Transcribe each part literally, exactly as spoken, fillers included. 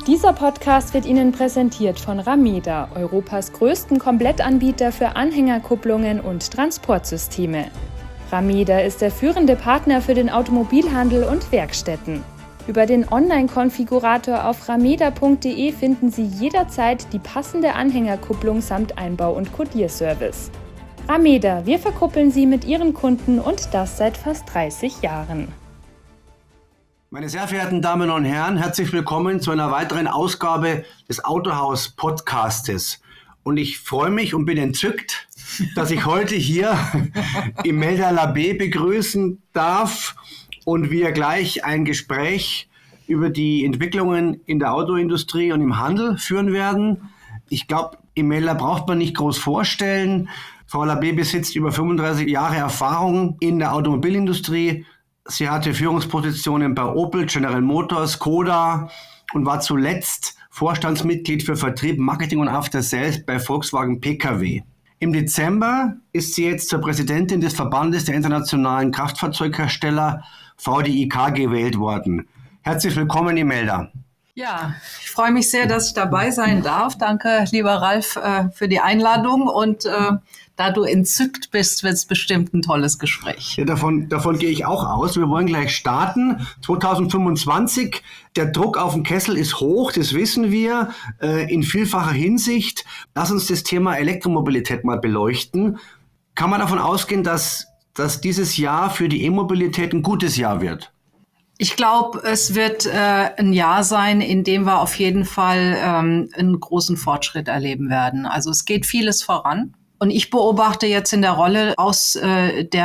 Dieser Podcast wird Ihnen präsentiert von Rameda, Europas größten Komplettanbieter für Anhängerkupplungen und Transportsysteme. Rameda ist der führende Partner für den Automobilhandel und Werkstätten. Über den Online-Konfigurator auf rameda punkt de finden Sie jederzeit die passende Anhängerkupplung samt Einbau- und Kodierservice. Rameda, wir verkuppeln Sie mit Ihren Kunden und das seit fast dreißig Jahren. Meine sehr verehrten Damen und Herren, herzlich willkommen zu einer weiteren Ausgabe des Autohaus-Podcastes. Und ich freue mich und bin entzückt, dass ich heute hier Imelda Labbé begrüßen darf und wir gleich ein Gespräch über die Entwicklungen in der Autoindustrie und im Handel führen werden. Ich glaube, Imelda braucht man nicht groß vorstellen. Frau Labbé besitzt über fünfunddreißig Jahre Erfahrung in der Automobilindustrie. Sie hatte Führungspositionen bei Opel, General Motors, Škoda und war zuletzt Vorstandsmitglied für Vertrieb, Marketing und After Sales bei Volkswagen P K W. Im Dezember ist sie jetzt zur Präsidentin des Verbandes der internationalen Kraftfahrzeughersteller V D I K gewählt worden. Herzlich willkommen, Imelda. Ja, ich freue mich sehr, dass ich dabei sein darf. Danke, lieber Ralf, für die Einladung. Und äh, da du entzückt bist, wird es bestimmt ein tolles Gespräch. Ja, davon, davon gehe ich auch aus. Wir wollen gleich starten. zwanzig fünfundzwanzig, der Druck auf den Kessel ist hoch, das wissen wir, äh, in vielfacher Hinsicht. Lass uns das Thema Elektromobilität mal beleuchten. Kann man davon ausgehen, dass, dass dieses Jahr für die E-Mobilität ein gutes Jahr wird? Ich glaube, es wird äh, ein Jahr sein, in dem wir auf jeden Fall ähm, einen großen Fortschritt erleben werden. Also es geht vieles voran. Und ich beobachte jetzt in der Rolle aus äh, der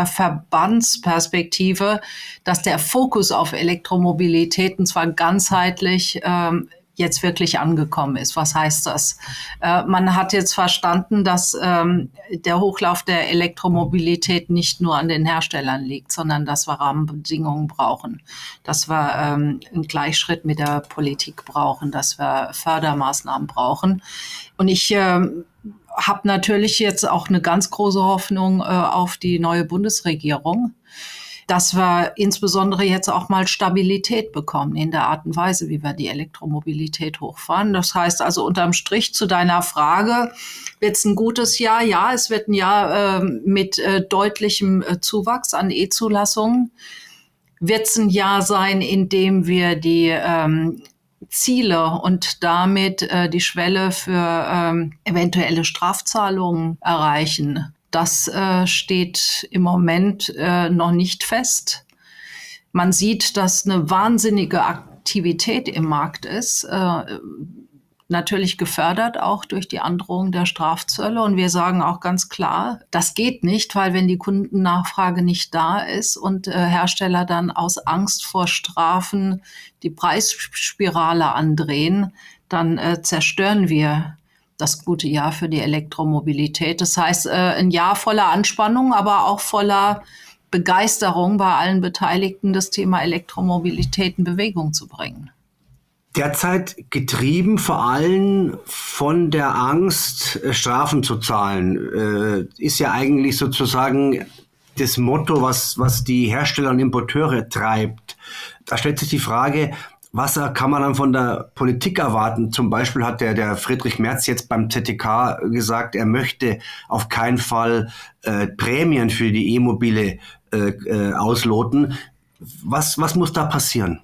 Verbandsperspektive, dass der Fokus auf Elektromobilität, und zwar ganzheitlich, ähm, jetzt wirklich angekommen ist. Was heißt das? Äh, man hat jetzt verstanden, dass ähm, der Hochlauf der Elektromobilität nicht nur an den Herstellern liegt, sondern dass wir Rahmenbedingungen brauchen, dass wir ähm, einen Gleichschritt mit der Politik brauchen, dass wir Fördermaßnahmen brauchen. Und ich ähm, habe natürlich jetzt auch eine ganz große Hoffnung äh, auf die neue Bundesregierung, dass wir insbesondere jetzt auch mal Stabilität bekommen in der Art und Weise, wie wir die Elektromobilität hochfahren. Das heißt also unterm Strich zu deiner Frage, wird es ein gutes Jahr? Ja, es wird ein Jahr äh, mit äh, deutlichem äh, Zuwachs an E-Zulassungen. Wird es ein Jahr sein, in dem wir die ähm, Ziele und damit äh, die Schwelle für ähm, eventuelle Strafzahlungen erreichen? Das äh, steht im Moment äh, noch nicht fest. Man sieht, dass eine wahnsinnige Aktivität im Markt ist, äh, natürlich gefördert auch durch die Androhung der Strafzölle. Und wir sagen auch ganz klar, das geht nicht, weil wenn die Kundennachfrage nicht da ist und äh, Hersteller dann aus Angst vor Strafen die Preisspirale andrehen, dann äh, zerstören wir das gute Jahr für die Elektromobilität. Das heißt, ein Jahr voller Anspannung, aber auch voller Begeisterung bei allen Beteiligten, das Thema Elektromobilität in Bewegung zu bringen. Derzeit getrieben vor allem von der Angst, Strafen zu zahlen, ist ja eigentlich sozusagen das Motto, was, was die Hersteller und Importeure treibt. Da stellt sich die Frage, was kann man dann von der Politik erwarten? Zum Beispiel hat der, der Friedrich Merz jetzt beim Z T K gesagt, er möchte auf keinen Fall äh, Prämien für die E-Mobile äh, äh, ausloten. Was, was muss da passieren?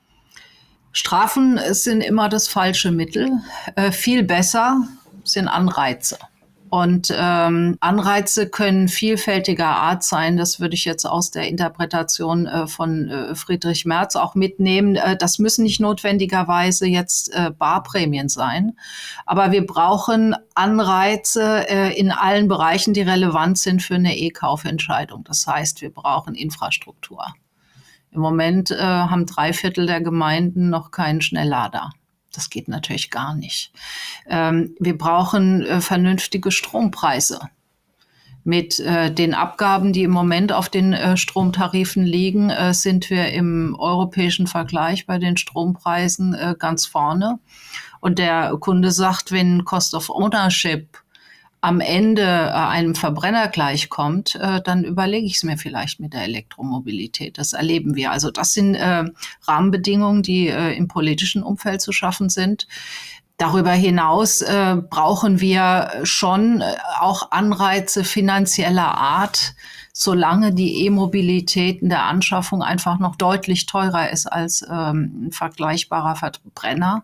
Strafen sind immer das falsche Mittel. Äh, viel besser sind Anreize. Und ähm, Anreize können vielfältiger Art sein. Das würde ich jetzt aus der Interpretation äh, von äh, Friedrich Merz auch mitnehmen. Äh, das müssen nicht notwendigerweise jetzt äh, Barprämien sein. Aber wir brauchen Anreize äh, in allen Bereichen, die relevant sind für eine E-Kaufentscheidung. Das heißt, wir brauchen Infrastruktur. Im Moment äh, haben drei Viertel der Gemeinden noch keinen Schnelllader. Das geht natürlich gar nicht. Ähm, wir brauchen äh, vernünftige Strompreise. Mit äh, den Abgaben, die im Moment auf den äh, Stromtarifen liegen, äh, sind wir im europäischen Vergleich bei den Strompreisen äh, ganz vorne. Und der Kunde sagt, wenn Cost of Ownership am Ende einem Verbrenner gleichkommt, dann überlege ich es mir vielleicht mit der Elektromobilität. Das erleben wir. Also das sind äh, Rahmenbedingungen, die äh, im politischen Umfeld zu schaffen sind. Darüber hinaus äh, brauchen wir schon äh, auch Anreize finanzieller Art, solange die E-Mobilität in der Anschaffung einfach noch deutlich teurer ist als ähm, ein vergleichbarer Verbrenner.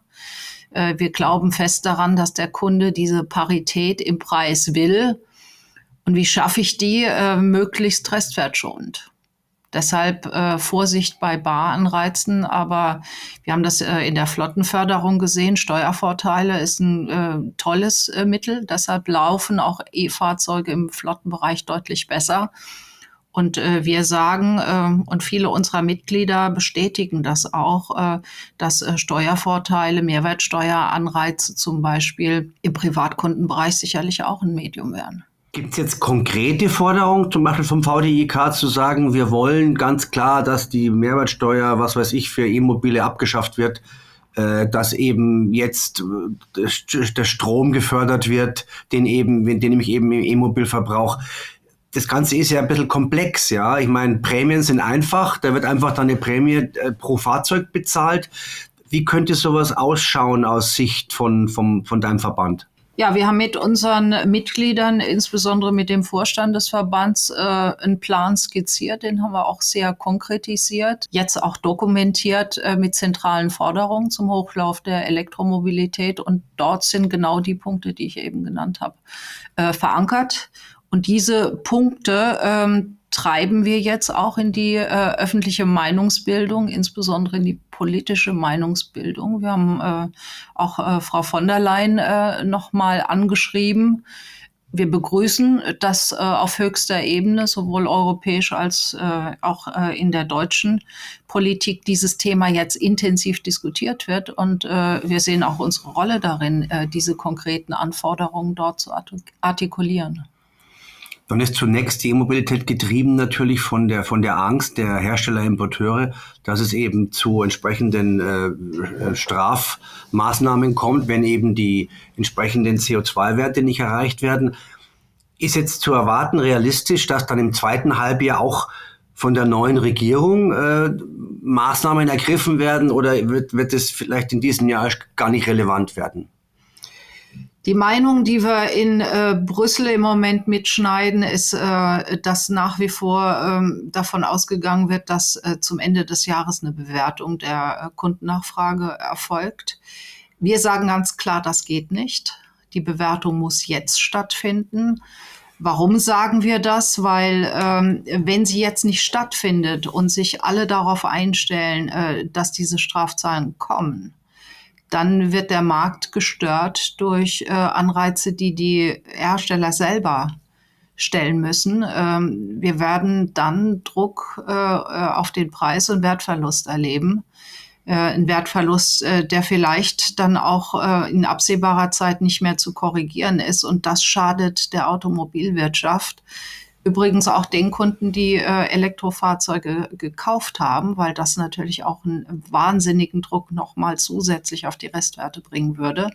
Wir glauben fest daran, dass der Kunde diese Parität im Preis will. Und wie schaffe ich die? Äh, möglichst restwertschonend. Deshalb äh, Vorsicht bei Baranreizen. Aber wir haben das äh, in der Flottenförderung gesehen. Steuervorteile ist ein äh, tolles äh, Mittel. Deshalb laufen auch E-Fahrzeuge im Flottenbereich deutlich besser. Und äh, wir sagen, äh, und viele unserer Mitglieder bestätigen das auch, äh, dass äh, Steuervorteile, Mehrwertsteueranreize zum Beispiel im Privatkundenbereich sicherlich auch ein Medium wären. Gibt es jetzt konkrete Forderungen, zum Beispiel vom V D I K, zu sagen, wir wollen ganz klar, dass die Mehrwertsteuer, was weiß ich, für E-Mobile abgeschafft wird, äh, dass eben jetzt äh, der Strom gefördert wird, den eben, den nämlich eben im E-Mobilverbrauch. Das Ganze ist ja ein bisschen komplex, ja. Ich meine, Prämien sind einfach, da wird einfach dann eine Prämie äh, pro Fahrzeug bezahlt. Wie könnte sowas ausschauen aus Sicht von, vom, von deinem Verband? Ja, wir haben mit unseren Mitgliedern, insbesondere mit dem Vorstand des Verbands, äh, einen Plan skizziert. Den haben wir auch sehr konkretisiert, jetzt auch dokumentiert äh, mit zentralen Forderungen zum Hochlauf der Elektromobilität. Und dort sind genau die Punkte, die ich eben genannt habe, äh, verankert. Und diese Punkte ähm, treiben wir jetzt auch in die äh, öffentliche Meinungsbildung, insbesondere in die politische Meinungsbildung. Wir haben äh, auch äh, Frau von der Leyen äh, nochmal angeschrieben. Wir begrüßen, dass äh, auf höchster Ebene, sowohl europäisch als äh, auch äh, in der deutschen Politik, dieses Thema jetzt intensiv diskutiert wird. Und äh, wir sehen auch unsere Rolle darin, äh, diese konkreten Anforderungen dort zu artikulieren. Dann ist zunächst die E-Mobilität getrieben natürlich von der, von der Angst der Hersteller, Importeure, dass es eben zu entsprechenden äh, Strafmaßnahmen kommt, wenn eben die entsprechenden C O zwei Werte nicht erreicht werden. Ist jetzt zu erwarten realistisch, dass dann im zweiten Halbjahr auch von der neuen Regierung äh, Maßnahmen ergriffen werden, oder wird, wird es vielleicht in diesem Jahr gar nicht relevant werden? Die Meinung, die wir in äh, Brüssel im Moment mitschneiden, ist, äh, dass nach wie vor ähm, davon ausgegangen wird, dass äh, zum Ende des Jahres eine Bewertung der äh, Kundennachfrage erfolgt. Wir sagen ganz klar, das geht nicht. Die Bewertung muss jetzt stattfinden. Warum sagen wir das? Weil ähm, wenn sie jetzt nicht stattfindet und sich alle darauf einstellen, äh, dass diese Strafzahlen kommen, dann wird der Markt gestört durch äh, Anreize, die die Hersteller selber stellen müssen. Ähm, wir werden dann Druck äh, auf den Preis und Wertverlust erleben. Äh, ein Wertverlust, äh, der vielleicht dann auch äh, in absehbarer Zeit nicht mehr zu korrigieren ist. Und das schadet der Automobilwirtschaft. Übrigens auch den Kunden, die äh, Elektrofahrzeuge gekauft haben, weil das natürlich auch einen wahnsinnigen Druck nochmal zusätzlich auf die Restwerte bringen würde.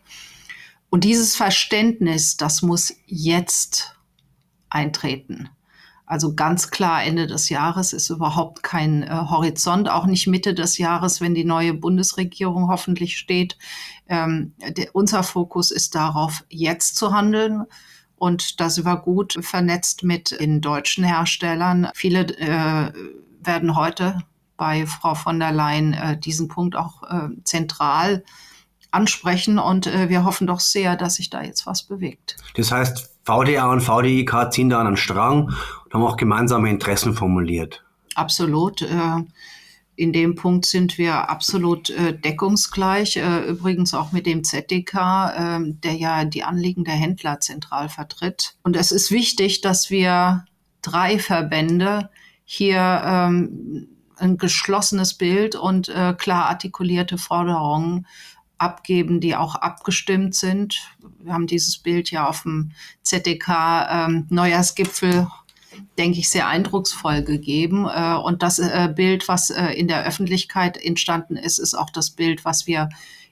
Und dieses Verständnis, das muss jetzt eintreten. Also ganz klar, Ende des Jahres ist überhaupt kein äh, Horizont, auch nicht Mitte des Jahres, wenn die neue Bundesregierung hoffentlich steht. Ähm, der, unser Fokus ist darauf, jetzt zu handeln. Und da sind wir gut vernetzt mit den deutschen Herstellern. Viele äh, werden heute bei Frau von der Leyen äh, diesen Punkt auch äh, zentral ansprechen. Und äh, wir hoffen doch sehr, dass sich da jetzt was bewegt. Das heißt, V D A und V D I K ziehen da an einen Strang und haben auch gemeinsame Interessen formuliert. Absolut. Äh, In dem Punkt sind wir absolut äh, deckungsgleich, äh, übrigens auch mit dem Z D K, äh, der ja die Anliegen der Händler zentral vertritt. Und es ist wichtig, dass wir drei Verbände hier ähm, ein geschlossenes Bild und äh, klar artikulierte Forderungen abgeben, die auch abgestimmt sind. Wir haben dieses Bild ja auf dem Z D K ähm, Neujahrsgipfel, denke ich, sehr eindrucksvoll gegeben. Und das Bild, was in der Öffentlichkeit entstanden ist, ist auch das Bild, was wir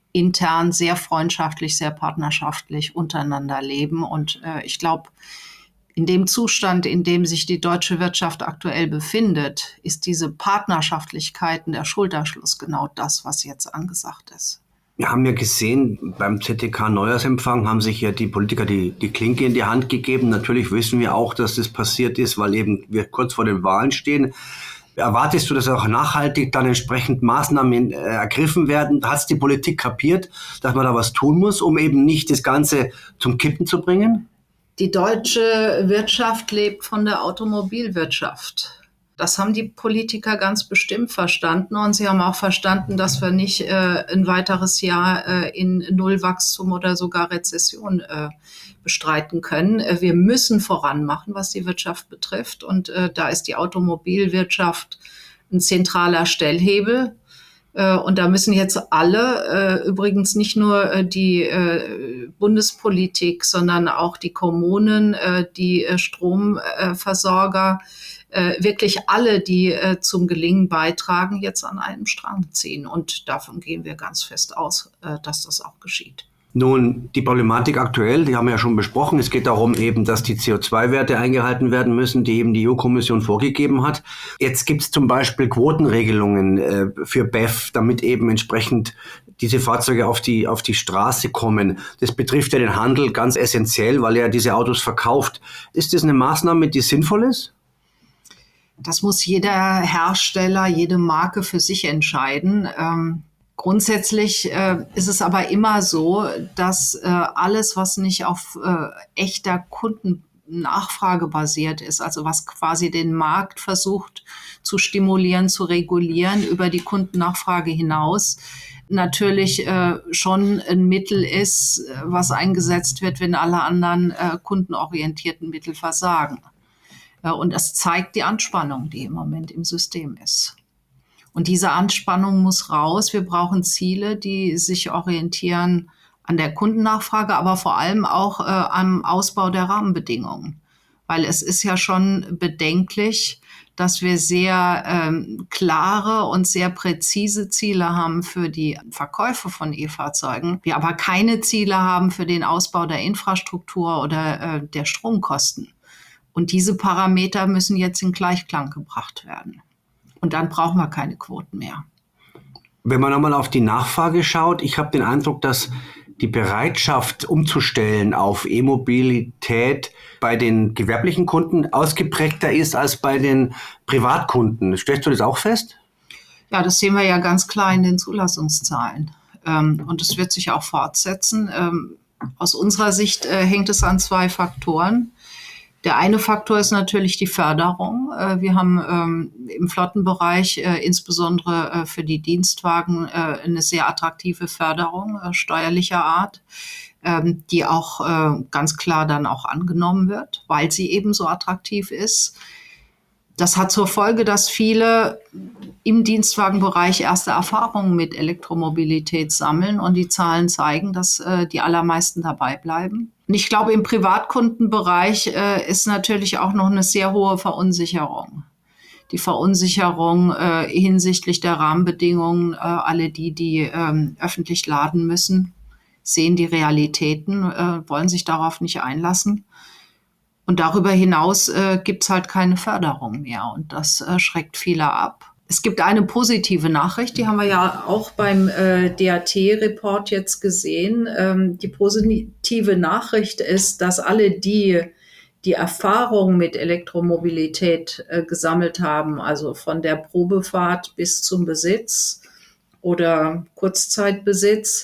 intern sehr freundschaftlich, sehr partnerschaftlich untereinander leben. Und äh, ich glaube, in dem Zustand, in dem sich die deutsche Wirtschaft aktuell befindet, ist diese Partnerschaftlichkeit und der Schulterschluss genau das, was jetzt angesagt ist. Wir haben ja gesehen, beim Z T K-Neujahrsempfang haben sich ja die Politiker die, die Klinke in die Hand gegeben. Natürlich wissen wir auch, dass das passiert ist, weil eben wir kurz vor den Wahlen stehen. Erwartest du, dass auch nachhaltig dann entsprechend Maßnahmen äh, ergriffen werden? Hat es die Politik kapiert, dass man da was tun muss, um eben nicht das Ganze zum Kippen zu bringen? Die deutsche Wirtschaft lebt von der Automobilwirtschaft. Das haben die Politiker ganz bestimmt verstanden. Und sie haben auch verstanden, dass wir nicht äh, ein weiteres Jahr äh, in Nullwachstum oder sogar Rezession äh, bestreiten können. Äh, wir müssen voranmachen, was die Wirtschaft betrifft. Und äh, da ist die Automobilwirtschaft ein zentraler Stellhebel. Äh, und da müssen jetzt alle, äh, übrigens nicht nur äh, die äh, Bundespolitik, sondern auch die Kommunen, äh, die äh, Stromversorger, Äh, wirklich alle, die äh, zum Gelingen beitragen, jetzt an einem Strang ziehen. Und davon gehen wir ganz fest aus, äh, dass das auch geschieht. Nun, die Problematik aktuell, die haben wir ja schon besprochen. Es geht darum eben, dass die C O zwei Werte eingehalten werden müssen, die eben die E U-Kommission vorgegeben hat. Jetzt gibt es zum Beispiel Quotenregelungen äh, für B E F, damit eben entsprechend diese Fahrzeuge auf die, auf die Straße kommen. Das betrifft ja den Handel ganz essentiell, weil er diese Autos verkauft. Ist das eine Maßnahme, die sinnvoll ist? Das muss jeder Hersteller, jede Marke für sich entscheiden. Ähm, grundsätzlich äh, ist es aber immer so, dass äh, alles, was nicht auf äh, echter Kundennachfrage basiert ist, also was quasi den Markt versucht zu stimulieren, zu regulieren über die Kundennachfrage hinaus, natürlich äh, schon ein Mittel ist, was eingesetzt wird, wenn alle anderen äh, kundenorientierten Mittel versagen. Und das zeigt die Anspannung, die im Moment im System ist. Und diese Anspannung muss raus. Wir brauchen Ziele, die sich orientieren an der Kundennachfrage, aber vor allem auch äh, am Ausbau der Rahmenbedingungen. Weil es ist ja schon bedenklich, dass wir sehr ähm, klare und sehr präzise Ziele haben für die Verkäufe von E-Fahrzeugen, wir aber keine Ziele haben für den Ausbau der Infrastruktur oder äh, der Stromkosten. Und diese Parameter müssen jetzt in Gleichklang gebracht werden. Und dann brauchen wir keine Quoten mehr. Wenn man nochmal auf die Nachfrage schaut, ich habe den Eindruck, dass die Bereitschaft umzustellen auf E-Mobilität bei den gewerblichen Kunden ausgeprägter ist als bei den Privatkunden. Stellst du das auch fest? Ja, das sehen wir ja ganz klar in den Zulassungszahlen. Und es wird sich auch fortsetzen. Aus unserer Sicht hängt es an zwei Faktoren. Der eine Faktor ist natürlich die Förderung. Wir haben ähm, im Flottenbereich äh, insbesondere äh, für die Dienstwagen äh, eine sehr attraktive Förderung äh, steuerlicher Art, ähm, die auch äh, ganz klar dann auch angenommen wird, weil sie eben so attraktiv ist. Das hat zur Folge, dass viele im Dienstwagenbereich erste Erfahrungen mit Elektromobilität sammeln und die Zahlen zeigen, dass äh, die allermeisten dabei bleiben. Und ich glaube, im Privatkundenbereich äh, ist natürlich auch noch eine sehr hohe Verunsicherung. Die Verunsicherung äh, hinsichtlich der Rahmenbedingungen, äh, alle die, die ähm, öffentlich laden müssen, sehen die Realitäten, äh, wollen sich darauf nicht einlassen. Und darüber hinaus äh, gibt es halt keine Förderung mehr und das äh, schreckt viele ab. Es gibt eine positive Nachricht, die haben wir ja auch beim äh, D A T-Report jetzt gesehen. Ähm, die positive Nachricht ist, dass alle, die die Erfahrung mit Elektromobilität äh, gesammelt haben, also von der Probefahrt bis zum Besitz oder Kurzzeitbesitz,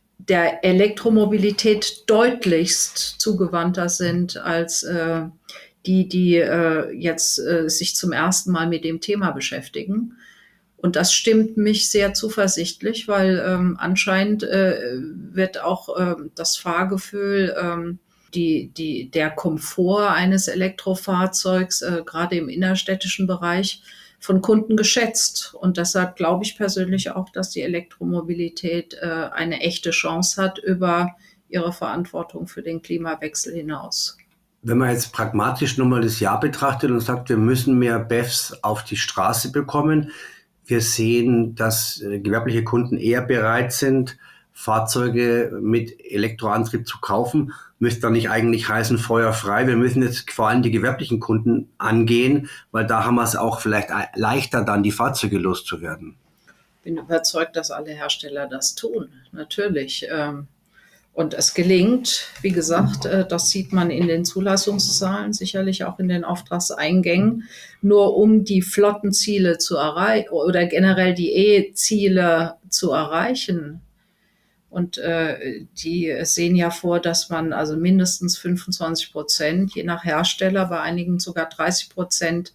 der Elektromobilität deutlichst zugewandter sind als äh, die, die äh, jetzt äh, sich zum ersten Mal mit dem Thema beschäftigen. Und das stimmt mich sehr zuversichtlich, weil ähm, anscheinend äh, wird auch äh, das Fahrgefühl, ähm, die, die, der Komfort eines Elektrofahrzeugs, äh, gerade im innerstädtischen Bereich, von Kunden geschätzt. Und deshalb glaube ich persönlich auch, dass die Elektromobilität äh, eine echte Chance hat über ihre Verantwortung für den Klimawechsel hinaus. Wenn man jetzt pragmatisch nochmal das Jahr betrachtet und sagt, wir müssen mehr B E Fs auf die Straße bekommen, wir sehen, dass äh, gewerbliche Kunden eher bereit sind, Fahrzeuge mit Elektroantrieb zu kaufen. Müsste dann nicht eigentlich heißen, feuerfrei. Wir müssen jetzt vor allem die gewerblichen Kunden angehen, weil da haben wir es auch vielleicht leichter, dann die Fahrzeuge loszuwerden. Ich bin überzeugt, dass alle Hersteller das tun, natürlich. Und es gelingt, wie gesagt, das sieht man in den Zulassungszahlen, sicherlich auch in den Auftragseingängen, nur um die Flottenziele zu erreichen oder generell die E-Ziele zu erreichen. Und äh, die sehen ja vor, dass man also mindestens fünfundzwanzig Prozent, je nach Hersteller, bei einigen sogar dreißig Prozent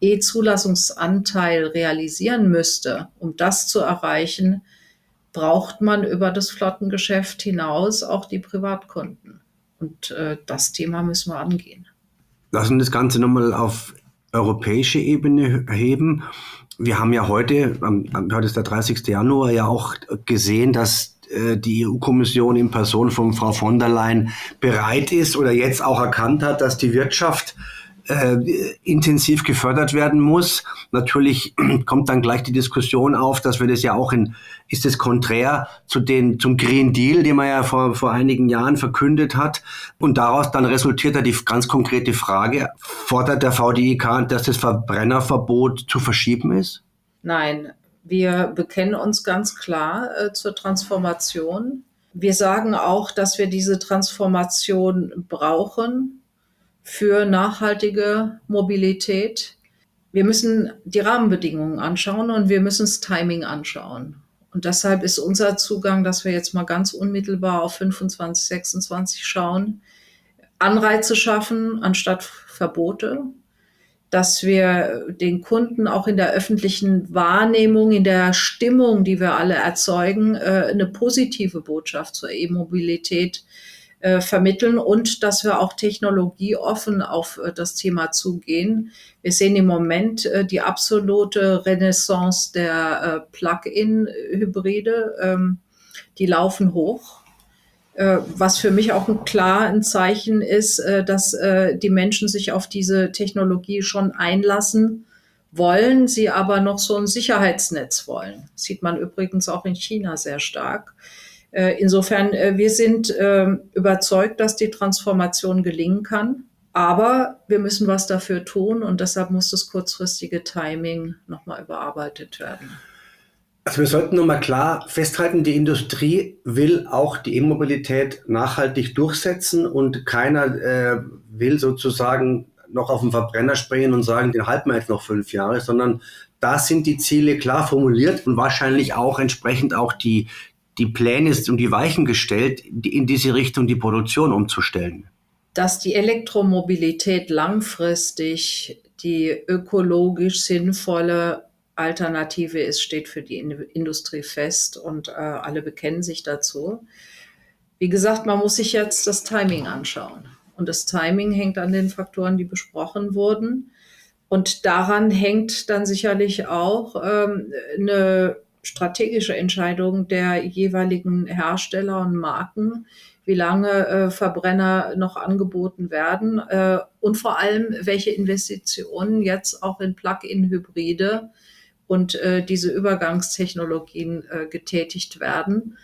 E-Zulassungsanteil realisieren müsste. Um das zu erreichen, braucht man über das Flottengeschäft hinaus auch die Privatkunden. Und äh, das Thema müssen wir angehen. Lassen das Ganze nochmal auf europäische Ebene heben. Wir haben ja heute, am, heute ist der dreißigsten Januar, ja auch gesehen, dass die E U-Kommission in Person von Frau von der Leyen bereit ist oder jetzt auch erkannt hat, dass die Wirtschaft äh, intensiv gefördert werden muss. Natürlich kommt dann gleich die Diskussion auf, dass wir das ja auch in, ist es konträr zu den, zum Green Deal, den man ja vor, vor einigen Jahren verkündet hat. Und daraus dann resultiert ja die ganz konkrete Frage, fordert der V D I K, dass das Verbrennerverbot zu verschieben ist? Nein. Wir bekennen uns ganz klar äh, zur Transformation. Wir sagen auch, dass wir diese Transformation brauchen für nachhaltige Mobilität. Wir müssen die Rahmenbedingungen anschauen und wir müssen das Timing anschauen. Und deshalb ist unser Zugang, dass wir jetzt mal ganz unmittelbar auf fünfundzwanzig, sechsundzwanzig schauen, Anreize schaffen anstatt Verbote, dass wir den Kunden auch in der öffentlichen Wahrnehmung, in der Stimmung, die wir alle erzeugen, eine positive Botschaft zur E-Mobilität vermitteln und dass wir auch technologieoffen auf das Thema zugehen. Wir sehen im Moment die absolute Renaissance der Plug-in-Hybride. Die laufen hoch. Was für mich auch ein klar ein Zeichen ist, dass die Menschen sich auf diese Technologie schon einlassen wollen, sie aber noch so ein Sicherheitsnetz wollen. Das sieht man übrigens auch in China sehr stark. Insofern, wir sind überzeugt, dass die Transformation gelingen kann, aber wir müssen was dafür tun und deshalb muss das kurzfristige Timing nochmal überarbeitet werden. Also wir sollten nochmal klar festhalten, die Industrie will auch die E-Mobilität nachhaltig durchsetzen und keiner äh, will sozusagen noch auf den Verbrenner springen und sagen, den halten wir jetzt noch fünf Jahre, sondern da sind die Ziele klar formuliert und wahrscheinlich auch entsprechend auch die, die Pläne und die Weichen gestellt, die in diese Richtung die Produktion umzustellen. Dass die Elektromobilität langfristig die ökologisch sinnvolle Alternative ist, steht für die Industrie fest und äh, alle bekennen sich dazu. Wie gesagt, man muss sich jetzt das Timing anschauen. Und das Timing hängt an den Faktoren, die besprochen wurden. Und daran hängt dann sicherlich auch ähm, eine strategische Entscheidung der jeweiligen Hersteller und Marken, wie lange äh, Verbrenner noch angeboten werden äh, und vor allem, welche Investitionen jetzt auch in Plug-in-Hybride und äh, diese Übergangstechnologien äh, getätigt werden,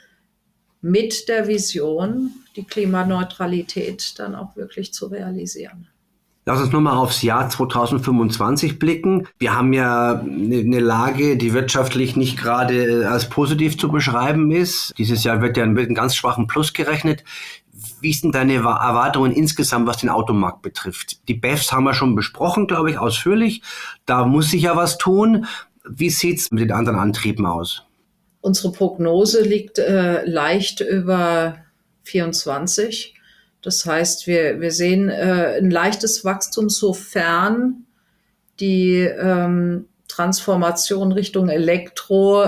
mit der Vision, die Klimaneutralität dann auch wirklich zu realisieren. Lass uns nochmal aufs Jahr zweitausendfünfundzwanzig blicken. Wir haben ja eine Lage, die wirtschaftlich nicht gerade als positiv zu beschreiben ist. Dieses Jahr wird ja mit einem ganz schwachen Plus gerechnet. Wie sind deine Erwartungen insgesamt, was den Automarkt betrifft? Die B E Vs haben wir schon besprochen, glaube ich, ausführlich. Da muss sich ja was tun. Wie sieht es mit den anderen Antrieben aus? Unsere Prognose liegt äh, leicht über vierundzwanzig. Das heißt, wir, wir sehen äh, ein leichtes Wachstum, sofern die ähm, Transformation Richtung Elektro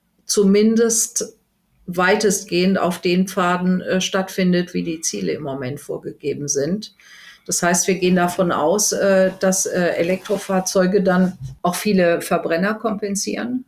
zumindest weitestgehend auf den Pfaden äh, stattfindet, wie die Ziele im Moment vorgegeben sind. Das heißt, wir gehen davon aus, äh, dass äh, Elektrofahrzeuge dann auch viele Verbrenner kompensieren.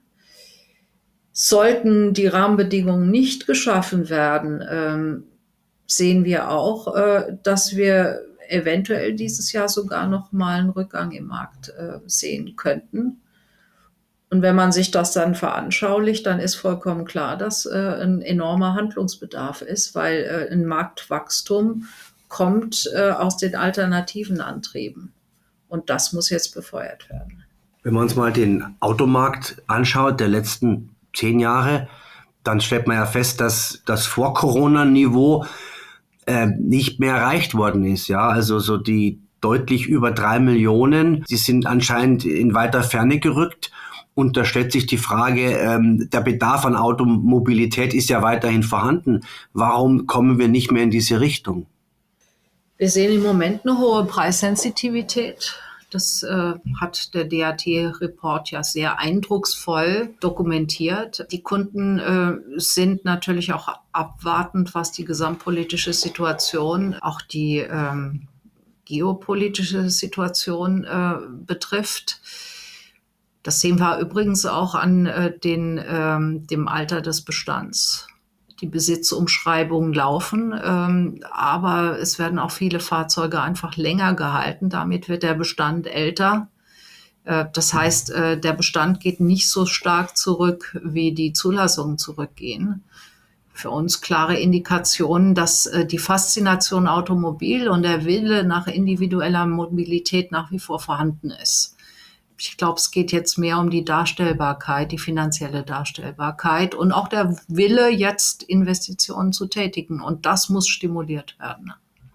Sollten die Rahmenbedingungen nicht geschaffen werden, ähm, sehen wir auch, äh, dass wir eventuell dieses Jahr sogar noch mal einen Rückgang im Markt äh, sehen könnten. Und wenn man sich das dann veranschaulicht, dann ist vollkommen klar, dass äh, ein enormer Handlungsbedarf ist, weil äh, ein Marktwachstum kommt äh, aus den alternativen Antrieben. Und das muss jetzt befeuert werden. Wenn man uns mal den Automarkt anschaut, der letzten zehn Jahre, dann stellt man ja fest, dass das Vor-Corona-Niveau äh, nicht mehr erreicht worden ist. Ja, also so die deutlich über drei Millionen, die sind anscheinend in weiter Ferne gerückt. Und da stellt sich die Frage, ähm, der Bedarf an Automobilität ist ja weiterhin vorhanden. Warum kommen wir nicht mehr in diese Richtung? Wir sehen im Moment eine hohe Preissensitivität. Das äh, hat der D A T-Report ja sehr eindrucksvoll dokumentiert. Die Kunden äh, sind natürlich auch abwartend, was die gesamtpolitische Situation, auch die ähm, geopolitische Situation äh, betrifft. Das sehen wir übrigens auch an äh, den, ähm, dem Alter des Bestands. Die Besitzumschreibungen laufen, ähm, aber es werden auch viele Fahrzeuge einfach länger gehalten. Damit wird der Bestand älter. Äh, das heißt, äh, der Bestand geht nicht so stark zurück, wie die Zulassungen zurückgehen. Für uns klare Indikationen, dass äh, die Faszination Automobil und der Wille nach individueller Mobilität nach wie vor vorhanden ist. Ich glaube, es geht jetzt mehr um die Darstellbarkeit, die finanzielle Darstellbarkeit und auch der Wille, jetzt Investitionen zu tätigen. Und das muss stimuliert werden.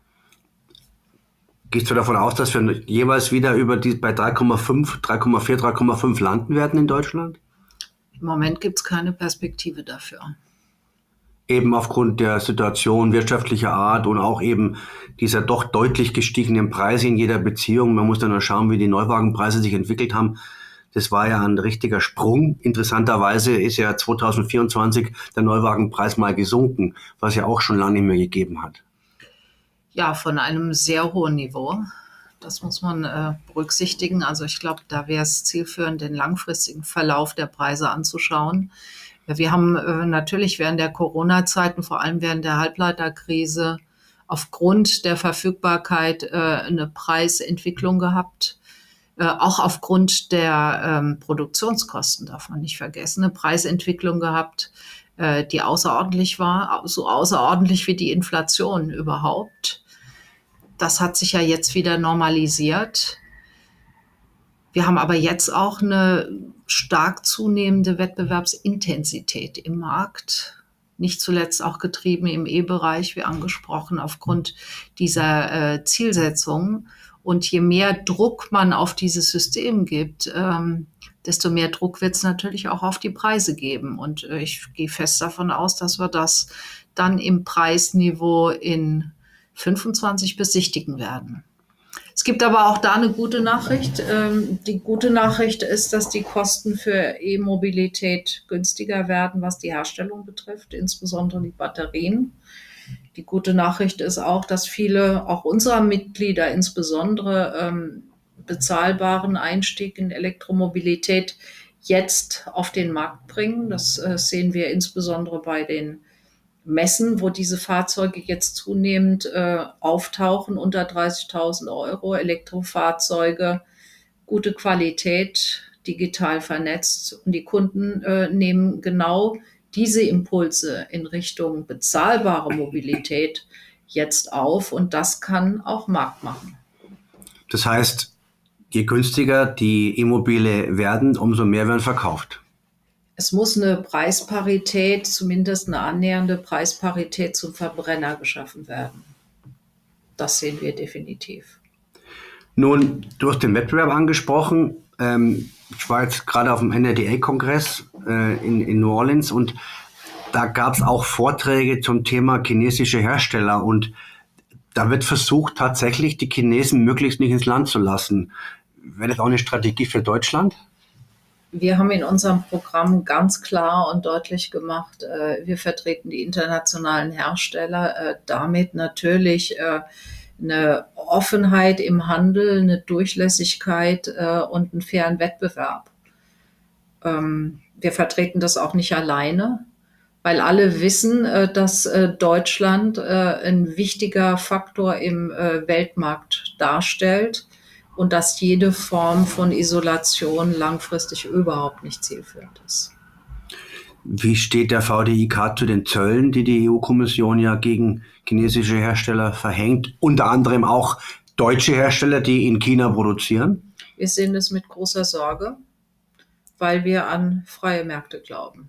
Gehst du davon aus, dass wir jeweils wieder über die, bei drei Komma fünf, drei Komma vier, drei Komma fünf landen werden in Deutschland? Im Moment gibt es keine Perspektive dafür. Eben aufgrund der Situation wirtschaftlicher Art und auch eben dieser doch deutlich gestiegenen Preise in jeder Beziehung. Man muss dann nur schauen, wie die Neuwagenpreise sich entwickelt haben. Das war ja ein richtiger Sprung. Interessanterweise ist ja zwanzig vierundzwanzig der Neuwagenpreis mal gesunken, was ja auch schon lange nicht mehr gegeben hat. Ja, von einem sehr hohen Niveau. Das muss man äh, berücksichtigen. Also ich glaube, da wäre es zielführend, den langfristigen Verlauf der Preise anzuschauen. Wir haben äh, natürlich während der Corona-Zeiten, vor allem während der Halbleiterkrise, aufgrund der Verfügbarkeit äh, eine Preisentwicklung gehabt. Äh, auch aufgrund der ähm, Produktionskosten, darf man nicht vergessen, eine Preisentwicklung gehabt, äh, die außerordentlich war, so außerordentlich wie die Inflation überhaupt. Das hat sich ja jetzt wieder normalisiert. Wir haben aber jetzt auch eine stark zunehmende Wettbewerbsintensität im Markt, nicht zuletzt auch getrieben im E-Bereich, wie angesprochen, aufgrund dieser äh, Zielsetzung. Und je mehr Druck man auf dieses System gibt, ähm, desto mehr Druck wird es natürlich auch auf die Preise geben. Und äh, ich gehe fest davon aus, dass wir das dann im Preisniveau in fünfundzwanzig besichtigen werden. Es gibt aber auch da eine gute Nachricht. Ähm, die gute Nachricht ist, dass die Kosten für E-Mobilität günstiger werden, was die Herstellung betrifft, insbesondere die Batterien. Die gute Nachricht ist auch, dass viele, auch unserer Mitglieder insbesondere, ähm, bezahlbaren Einstieg in Elektromobilität jetzt auf den Markt bringen. Das äh, sehen wir insbesondere bei den Messen, wo diese Fahrzeuge jetzt zunehmend äh, auftauchen, unter dreißigtausend Euro, Elektrofahrzeuge, gute Qualität, digital vernetzt. Und die Kunden äh, nehmen genau diese Impulse in Richtung bezahlbare Mobilität jetzt auf. Und das kann auch Markt machen. Das heißt, je günstiger die E-Mobile werden, umso mehr werden verkauft. Es muss eine Preisparität, zumindest eine annähernde Preisparität zum Verbrenner geschaffen werden. Das sehen wir definitiv. Nun, du hast den Wettbewerb angesprochen. Ähm, ich war jetzt gerade auf dem N R D A-Kongress äh, in, in New Orleans und da gab es auch Vorträge zum Thema chinesische Hersteller und da wird versucht, tatsächlich die Chinesen möglichst nicht ins Land zu lassen. Wäre das auch eine Strategie für Deutschland? Wir haben in unserem Programm ganz klar und deutlich gemacht, äh, wir vertreten die internationalen Hersteller, äh, damit natürlich äh, eine Offenheit im Handel, eine Durchlässigkeit äh, und einen fairen Wettbewerb. Ähm, wir vertreten das auch nicht alleine, weil alle wissen, äh, dass äh, Deutschland äh, ein wichtiger Faktor im äh, Weltmarkt darstellt. und dass jede Form von Isolation langfristig überhaupt nicht zielführend ist. Wie steht der V D I K zu den Zöllen, die die E U-Kommission ja gegen chinesische Hersteller verhängt, unter anderem auch deutsche Hersteller, die in China produzieren? Wir sehen es mit großer Sorge, weil wir an freie Märkte glauben.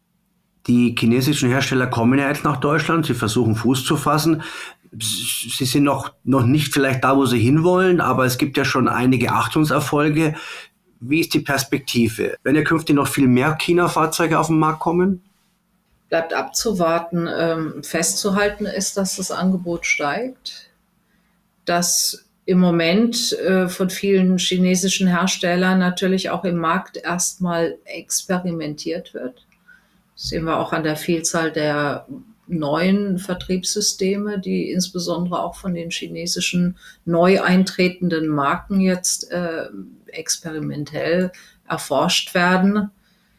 Die chinesischen Hersteller kommen ja jetzt nach Deutschland, sie versuchen Fuß zu fassen. Sie sind noch, noch nicht vielleicht da, wo sie hinwollen, aber es gibt ja schon einige Achtungserfolge. Wie ist die Perspektive? Werden ja künftig noch viel mehr China-Fahrzeuge auf den Markt kommen? Bleibt abzuwarten. Ähm, festzuhalten ist, dass das Angebot steigt, dass im Moment äh, von vielen chinesischen Herstellern natürlich auch im Markt erstmal experimentiert wird. Das sehen wir auch an der Vielzahl der neuen Vertriebssysteme, die insbesondere auch von den chinesischen neu eintretenden Marken jetzt äh, experimentell erforscht werden,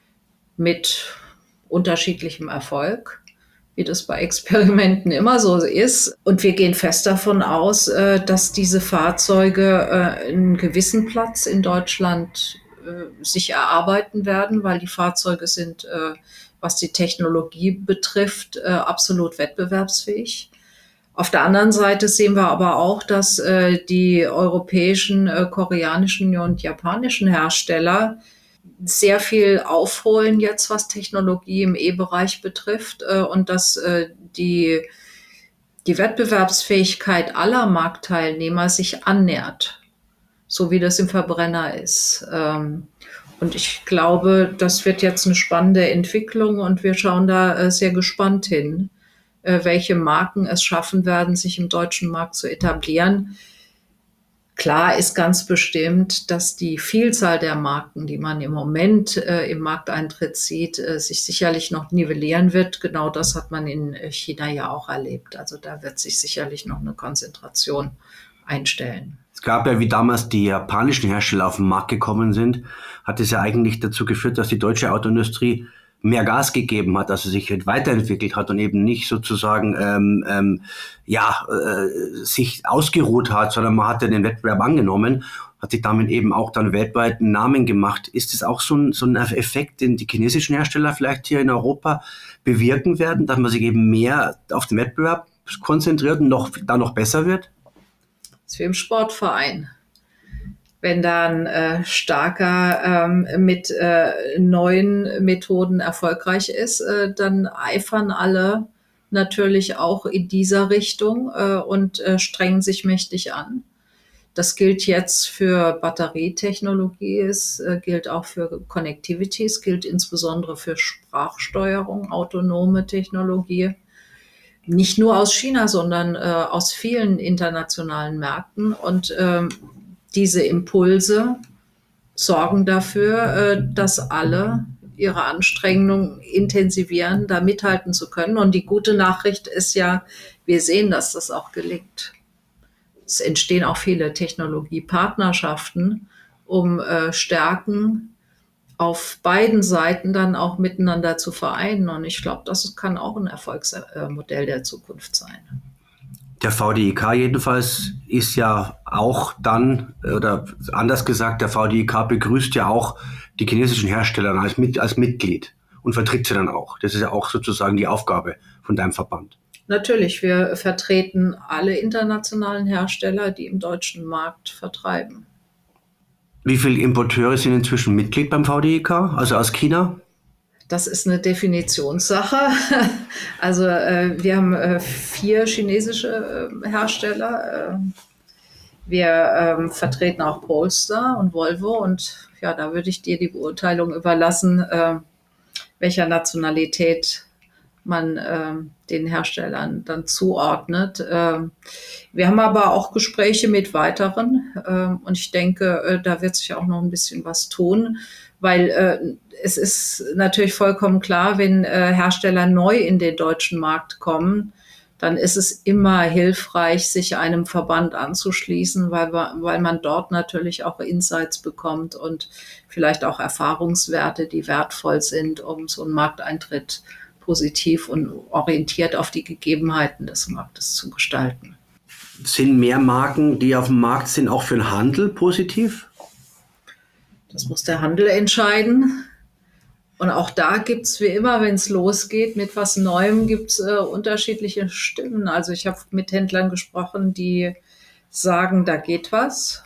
mit unterschiedlichem Erfolg, wie das bei Experimenten immer so ist. Und wir gehen fest davon aus, äh, dass diese Fahrzeuge äh, einen gewissen Platz in Deutschland äh, sich erarbeiten werden, weil die Fahrzeuge sind, äh, was die Technologie betrifft, äh, absolut wettbewerbsfähig. Auf der anderen Seite sehen wir aber auch, dass äh, die europäischen, äh, koreanischen und japanischen Hersteller sehr viel aufholen jetzt, was Technologie im E-Bereich betrifft, äh, und dass äh, die, die Wettbewerbsfähigkeit aller Marktteilnehmer sich annähert, so wie das im Verbrenner ist. Ähm, Und ich glaube, das wird jetzt eine spannende Entwicklung und wir schauen da äh, sehr gespannt hin, äh, welche Marken es schaffen werden, sich im deutschen Markt zu etablieren. Klar ist ganz bestimmt, dass die Vielzahl der Marken, die man im Moment äh, im Markteintritt sieht, äh, sich sicherlich noch nivellieren wird. Genau das hat man in China ja auch erlebt. Also da wird sich sicherlich noch eine Konzentration einstellen. Es gab ja, wie damals die japanischen Hersteller auf den Markt gekommen sind, hat es ja eigentlich dazu geführt, dass die deutsche Autoindustrie mehr Gas gegeben hat, also sich weiterentwickelt hat und eben nicht sozusagen ähm, ähm, ja äh, sich ausgeruht hat, sondern man hatte den Wettbewerb angenommen, hat sich damit eben auch dann weltweit einen Namen gemacht. Ist es auch so ein, so ein Effekt, den die chinesischen Hersteller vielleicht hier in Europa bewirken werden, dass man sich eben mehr auf den Wettbewerb konzentriert und noch, da noch besser wird? Das ist wie im Sportverein. Wenn dann äh, starker ähm, mit äh, neuen Methoden erfolgreich ist, äh, dann eifern alle natürlich auch in dieser Richtung äh, und äh, strengen sich mächtig an. Das gilt jetzt für Batterietechnologie, es äh, gilt auch für Connectivity, es gilt insbesondere für Sprachsteuerung, autonome Technologie. Nicht nur aus China, sondern äh, aus vielen internationalen Märkten. Und ähm, diese Impulse sorgen dafür, äh, dass alle ihre Anstrengungen intensivieren, da mithalten zu können. Und die gute Nachricht ist ja, wir sehen, dass das auch gelingt. Es entstehen auch viele Technologiepartnerschaften, um äh, Stärken auf beiden Seiten dann auch miteinander zu vereinen. Und ich glaube, das kann auch ein Erfolgsmodell der Zukunft sein. Der V D I K jedenfalls ist ja auch dann, oder anders gesagt, der V D I K begrüßt ja auch die chinesischen Hersteller als, mit, als Mitglied und vertritt sie dann auch. Das ist ja auch sozusagen die Aufgabe von deinem Verband. Natürlich, wir vertreten alle internationalen Hersteller, die im deutschen Markt vertreiben. Wie viele Importeure sind inzwischen Mitglied beim V D I K, also aus China? Das ist eine Definitionssache. Also äh, wir haben äh, vier chinesische äh, Hersteller. Äh, wir äh, vertreten auch Polestar und Volvo. Und ja, da würde ich dir die Beurteilung überlassen, äh, welcher Nationalität man äh, den Herstellern dann zuordnet. Äh, wir haben aber auch Gespräche mit weiteren. Äh, und ich denke, äh, da wird sich auch noch ein bisschen was tun. Weil äh, es ist natürlich vollkommen klar, wenn äh, Hersteller neu in den deutschen Markt kommen, dann ist es immer hilfreich, sich einem Verband anzuschließen, weil, weil man dort natürlich auch Insights bekommt und vielleicht auch Erfahrungswerte, die wertvoll sind, um so einen Markteintritt positiv und orientiert auf die Gegebenheiten des Marktes zu gestalten. Sind mehr Marken, die auf dem Markt sind, auch für den Handel positiv? Das muss der Handel entscheiden. Und auch da gibt es wie immer, wenn es losgeht mit was Neuem, gibt es äh, unterschiedliche Stimmen. Also ich habe mit Händlern gesprochen, die sagen, da geht was,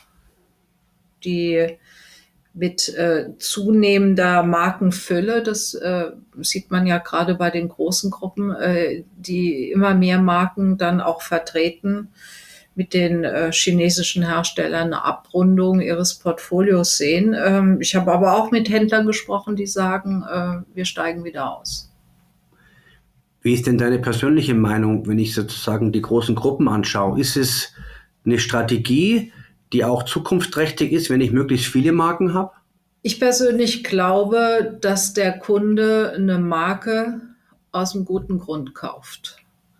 die mit äh, zunehmender Markenfülle, das äh, sieht man ja gerade bei den großen Gruppen, äh, die immer mehr Marken dann auch vertreten, mit den äh, chinesischen Herstellern eine Abrundung ihres Portfolios sehen. Ähm, ich habe aber auch mit Händlern gesprochen, die sagen, äh, wir steigen wieder aus. Wie ist denn deine persönliche Meinung, wenn ich sozusagen die großen Gruppen anschaue? Ist es eine Strategie, die auch zukunftsträchtig ist, wenn ich möglichst viele Marken habe? Ich persönlich glaube, dass der Kunde eine Marke aus einem guten Grund kauft.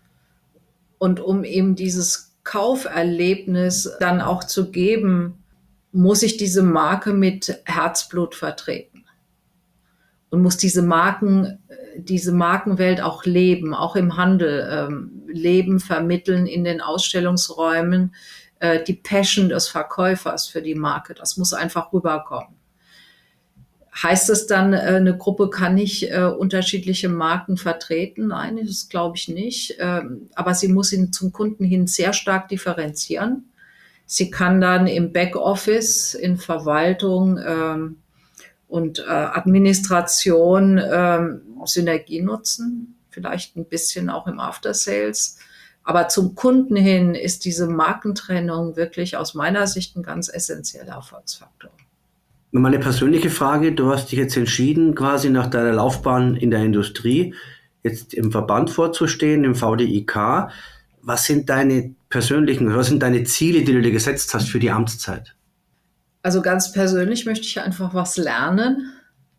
Und um eben dieses Kauferlebnis dann auch zu geben, muss ich diese Marke mit Herzblut vertreten und muss diese Marken, diese Markenwelt auch leben, auch im Handel ähm, leben, vermitteln in den Ausstellungsräumen, äh, die Passion des Verkäufers für die Marke, das muss einfach rüberkommen. Heißt es dann, eine Gruppe kann nicht äh, unterschiedliche Marken vertreten? Nein, das glaube ich nicht. Ähm, aber sie muss ihn zum Kunden hin sehr stark differenzieren. Sie kann dann im Backoffice, in Verwaltung ähm, und äh, Administration ähm, Synergie nutzen, vielleicht ein bisschen auch im After-Sales. Aber zum Kunden hin ist diese Markentrennung wirklich aus meiner Sicht ein ganz essentieller Erfolgsfaktor. Meine persönliche Frage, du hast dich jetzt entschieden, quasi nach deiner Laufbahn in der Industrie, jetzt im Verband vorzustehen, im V D I K. Was sind deine persönlichen, was sind deine Ziele, die du dir gesetzt hast für die Amtszeit? Also ganz persönlich möchte ich einfach was lernen.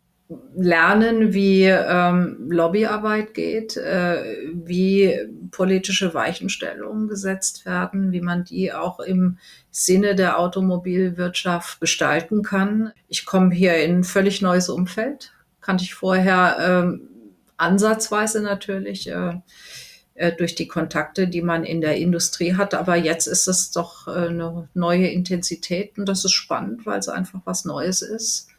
Lernen, wie ähm, Lobbyarbeit geht, äh, wie politische Weichenstellungen gesetzt werden, wie man die auch im Sinne der Automobilwirtschaft gestalten kann. Ich komme hier in ein völlig neues Umfeld, kannte ich vorher ähm, ansatzweise natürlich äh, äh, durch die Kontakte, die man in der Industrie hat, aber jetzt ist es doch äh, eine neue Intensität und das ist spannend, weil es einfach was Neues ist.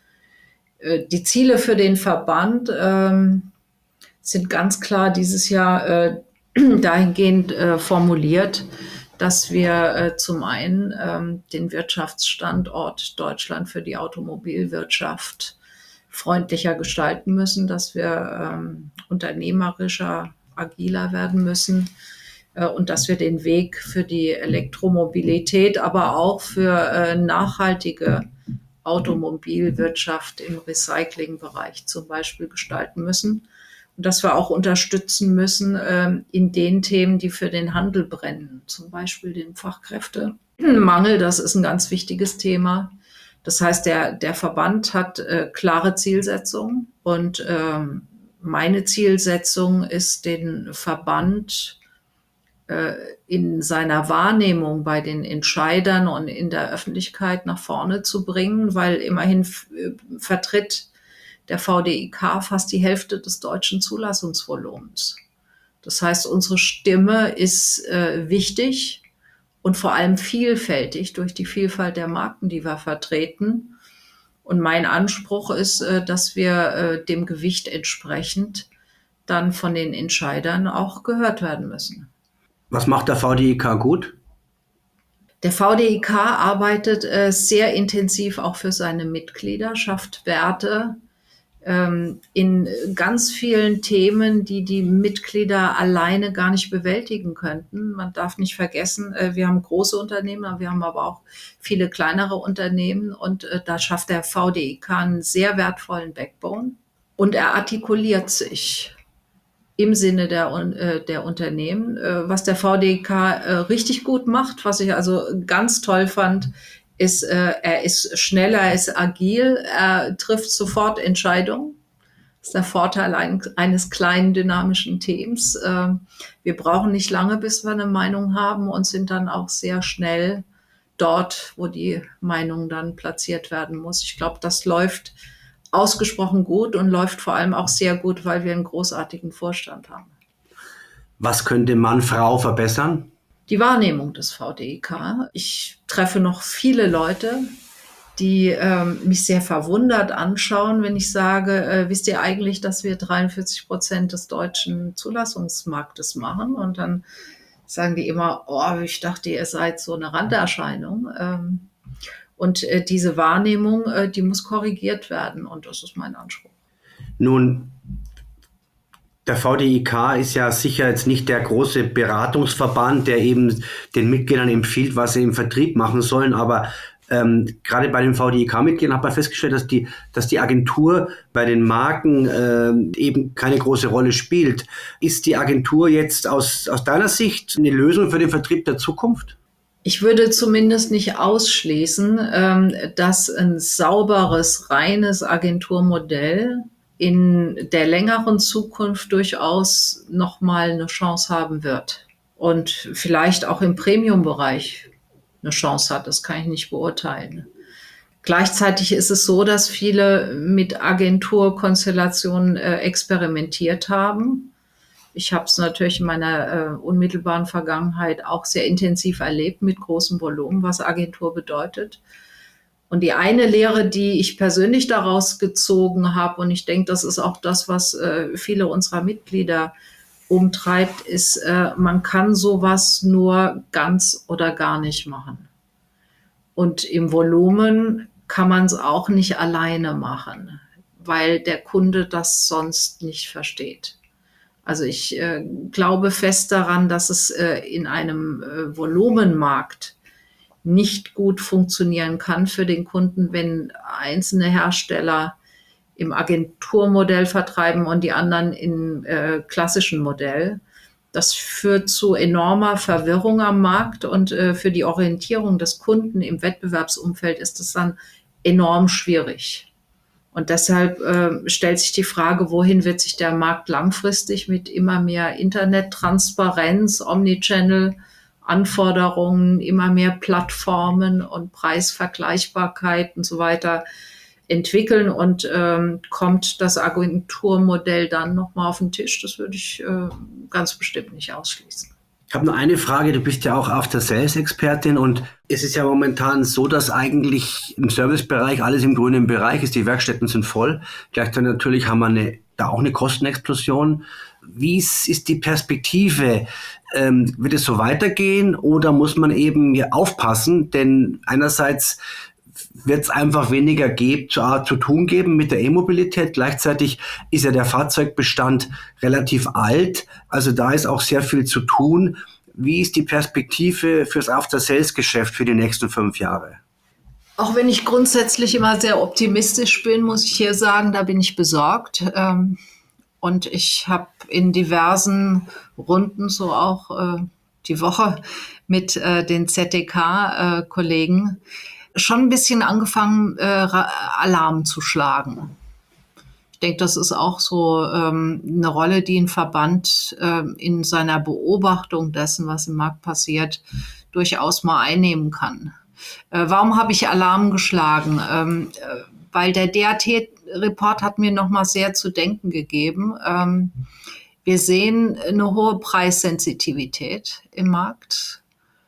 Die Ziele für den Verband ähm, sind ganz klar dieses Jahr äh, dahingehend äh, formuliert, dass wir äh, zum einen ähm, den Wirtschaftsstandort Deutschland für die Automobilwirtschaft freundlicher gestalten müssen, dass wir ähm, unternehmerischer, agiler werden müssen äh, und dass wir den Weg für die Elektromobilität, aber auch für äh, nachhaltige Automobilwirtschaft im Recyclingbereich zum Beispiel gestalten müssen und dass wir auch unterstützen müssen ähm, in den Themen, die für den Handel brennen, zum Beispiel den Fachkräftemangel, das ist ein ganz wichtiges Thema. Das heißt, der, der Verband hat äh, klare Zielsetzungen und ähm, meine Zielsetzung ist, den Verband in seiner Wahrnehmung bei den Entscheidern und in der Öffentlichkeit nach vorne zu bringen, weil immerhin vertritt der V D I K fast die Hälfte des deutschen Zulassungsvolumens. Das heißt, unsere Stimme ist äh, wichtig und vor allem vielfältig durch die Vielfalt der Marken, die wir vertreten. Und mein Anspruch ist, äh, dass wir äh, dem Gewicht entsprechend dann von den Entscheidern auch gehört werden müssen. Was macht der V D I K gut? Der V D I K arbeitet äh, sehr intensiv auch für seine Mitglieder, schafft Werte ähm, in ganz vielen Themen, die die Mitglieder alleine gar nicht bewältigen könnten. Man darf nicht vergessen, äh, wir haben große Unternehmen, wir haben aber auch viele kleinere Unternehmen und äh, da schafft der V D I K einen sehr wertvollen Backbone und er artikuliert sich im Sinne der, äh, der Unternehmen. Äh, was der V D I K äh, richtig gut macht, was ich also ganz toll fand, ist, äh, er ist schneller, er ist agil, er trifft sofort Entscheidungen. Das ist der Vorteil ein, eines kleinen, dynamischen Teams. Äh, wir brauchen nicht lange, bis wir eine Meinung haben und sind dann auch sehr schnell dort, wo die Meinung dann platziert werden muss. Ich glaube, das läuft ausgesprochen gut und läuft vor allem auch sehr gut, weil wir einen großartigen Vorstand haben. Was könnte Mann, Frau verbessern? Die Wahrnehmung des V D I K. Ich treffe noch viele Leute, die ähm, mich sehr verwundert anschauen, wenn ich sage, äh, wisst ihr eigentlich, dass wir dreiundvierzig Prozent des deutschen Zulassungsmarktes machen? Und dann sagen die immer, oh, ich dachte, ihr seid so eine Randerscheinung. Ähm, und äh, diese Wahrnehmung, äh, die muss korrigiert werden. Und das ist mein Anspruch. Nun, der V D I K ist ja sicher jetzt nicht der große Beratungsverband, der eben den Mitgliedern empfiehlt, was sie im Vertrieb machen sollen, aber ähm, gerade bei den V D I K-Mitgliedern hat man festgestellt, dass die, dass die Agentur bei den Marken äh, eben keine große Rolle spielt. Ist die Agentur jetzt aus, aus deiner Sicht eine Lösung für den Vertrieb der Zukunft? Ich würde zumindest nicht ausschließen, ähm, dass ein sauberes, reines Agenturmodell in der längeren Zukunft durchaus nochmal eine Chance haben wird. Und vielleicht auch im Premium-Bereich eine Chance hat, das kann ich nicht beurteilen. Gleichzeitig ist es so, dass viele mit Agenturkonstellationen äh, experimentiert haben. Ich habe es natürlich in meiner äh, unmittelbaren Vergangenheit auch sehr intensiv erlebt mit großem Volumen, was Agentur bedeutet. Und die eine Lehre, die ich persönlich daraus gezogen habe, und ich denke, das ist auch das, was äh, viele unserer Mitglieder umtreibt, ist, äh, man kann sowas nur ganz oder gar nicht machen. Und im Volumen kann man es auch nicht alleine machen, weil der Kunde das sonst nicht versteht. Also ich äh, glaube fest daran, dass es äh, in einem äh, Volumenmarkt nicht gut funktionieren kann für den Kunden, wenn einzelne Hersteller im Agenturmodell vertreiben und die anderen im äh, klassischen Modell. Das führt zu enormer Verwirrung am Markt und äh, für die Orientierung des Kunden im Wettbewerbsumfeld ist es dann enorm schwierig. Und deshalb äh, stellt sich die Frage, wohin wird sich der Markt langfristig mit immer mehr Internettransparenz, Omnichannel, Anforderungen, immer mehr Plattformen und Preisvergleichbarkeit und so weiter entwickeln und ähm, kommt das Agenturmodell dann nochmal auf den Tisch? Das würde ich äh, ganz bestimmt nicht ausschließen. Ich habe nur eine Frage, du bist ja auch After-Sales-Expertin und es ist ja momentan so, dass eigentlich im Servicebereich alles im grünen Bereich ist, die Werkstätten sind voll. Gleichzeitig natürlich haben wir eine, da auch eine Kostenexplosion. Wie ist die Perspektive? Ähm, wird es so weitergehen oder muss man eben hier aufpassen? Denn einerseits wird es einfach weniger geben, zu, zu tun geben mit der E-Mobilität. Gleichzeitig ist ja der Fahrzeugbestand relativ alt. Also da ist auch sehr viel zu tun. Wie ist die Perspektive fürs After-Sales-Geschäft für die nächsten fünf Jahre? Auch wenn ich grundsätzlich immer sehr optimistisch bin, muss ich hier sagen, da bin ich besorgt. Ähm Und ich habe in diversen Runden, so auch äh, die Woche mit äh, den Z D K-Kollegen, äh, schon ein bisschen angefangen, äh, Alarm zu schlagen. Ich denke, das ist auch so ähm, eine Rolle, die ein Verband äh, in seiner Beobachtung dessen, was im Markt passiert, durchaus mal einnehmen kann. Äh, warum habe ich Alarm geschlagen? Ähm, äh, weil der D A T-Report hat mir noch mal sehr zu denken gegeben. Ähm, wir sehen eine hohe Preissensitivität im Markt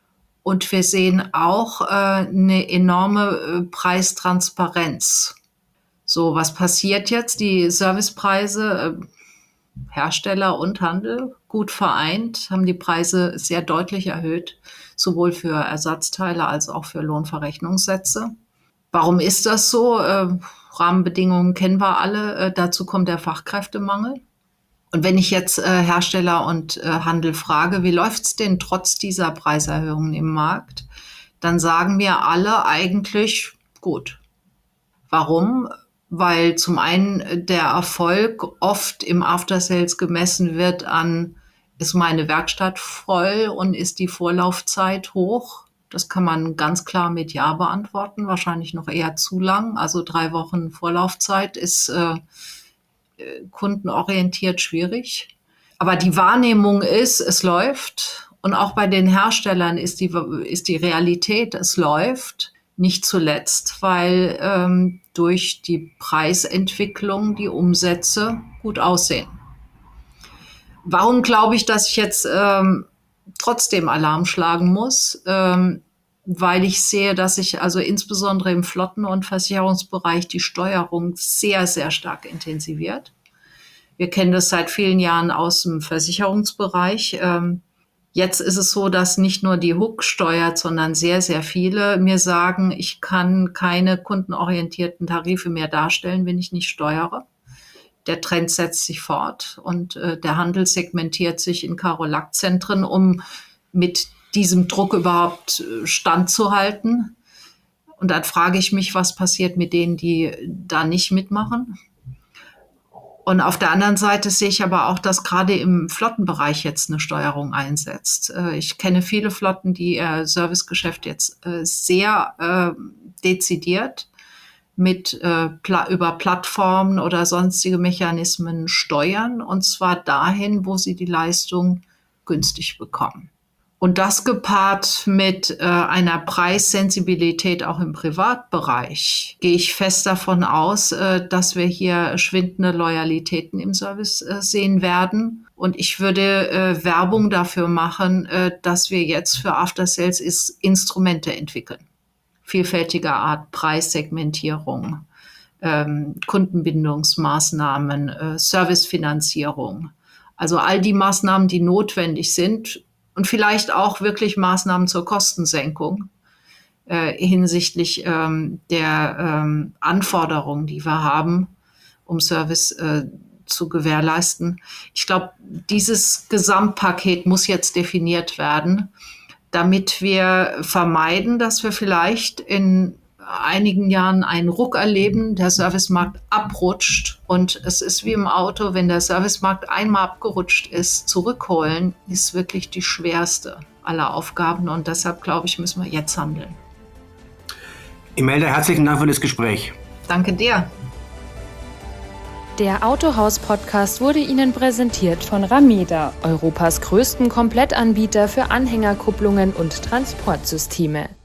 und wir sehen auch äh, eine enorme äh, Preistransparenz. So, was passiert jetzt? Die Servicepreise, äh, Hersteller und Handel, gut vereint, haben die Preise sehr deutlich erhöht, sowohl für Ersatzteile als auch für Lohnverrechnungssätze. Warum ist das so? Äh, Rahmenbedingungen kennen wir alle. Äh, dazu kommt der Fachkräftemangel. Und wenn ich jetzt äh, Hersteller und äh, Handel frage, wie läuft's denn trotz dieser Preiserhöhungen im Markt, dann sagen mir alle eigentlich gut. Warum? Weil zum einen der Erfolg oft im After-Sales gemessen wird an, ist meine Werkstatt voll und ist die Vorlaufzeit hoch? Das kann man ganz klar mit Ja beantworten, wahrscheinlich noch eher zu lang. Also drei Wochen Vorlaufzeit ist äh, kundenorientiert schwierig. Aber die Wahrnehmung ist, es läuft. Und auch bei den Herstellern ist die, ist die Realität, es läuft. Nicht zuletzt, weil ähm, durch die Preisentwicklung die Umsätze gut aussehen. Warum glaube ich, dass ich jetzt ähm, trotzdem Alarm schlagen muss, ähm, weil ich sehe, dass sich also insbesondere im Flotten- und Versicherungsbereich die Steuerung sehr, sehr stark intensiviert. Wir kennen das seit vielen Jahren aus dem Versicherungsbereich. Ähm, jetzt ist es so, dass nicht nur die H U K steuert, sondern sehr, sehr viele mir sagen, ich kann keine kundenorientierten Tarife mehr darstellen, wenn ich nicht steuere. Der Trend setzt sich fort und äh, der Handel segmentiert sich in Karolac-Zentren, um mit diesem Druck überhaupt standzuhalten. Und dann frage ich mich, was passiert mit denen, die da nicht mitmachen. Und auf der anderen Seite sehe ich aber auch, dass gerade im Flottenbereich jetzt eine Steuerung einsetzt. Ich kenne viele Flotten, die ihr Servicegeschäft jetzt sehr äh, dezidiert mit äh, pla- über Plattformen oder sonstige Mechanismen steuern, und zwar dahin, wo sie die Leistung günstig bekommen. Und das gepaart mit äh, einer Preissensibilität auch im Privatbereich, gehe ich fest davon aus, äh, dass wir hier schwindende Loyalitäten im Service äh, sehen werden. Und ich würde äh, Werbung dafür machen, äh, dass wir jetzt für After Sales is- Instrumente entwickeln. Vielfältiger Art, Preissegmentierung, ähm, Kundenbindungsmaßnahmen, äh, Servicefinanzierung. Also all die Maßnahmen, die notwendig sind, und vielleicht auch wirklich Maßnahmen zur Kostensenkung äh, hinsichtlich ähm, der ähm, Anforderungen, die wir haben, um Service äh, zu gewährleisten. Ich glaube, dieses Gesamtpaket muss jetzt definiert werden, damit wir vermeiden, dass wir vielleicht in einigen Jahren einen Ruck erleben, der Servicemarkt abrutscht, und es ist wie im Auto, wenn der Servicemarkt einmal abgerutscht ist, zurückholen ist wirklich die schwerste aller Aufgaben, und deshalb glaube ich, müssen wir jetzt handeln. Imelda, herzlichen Dank für das Gespräch. Danke dir. Der Autohaus-Podcast wurde Ihnen präsentiert von Rameda, Europas größten Komplettanbieter für Anhängerkupplungen und Transportsysteme.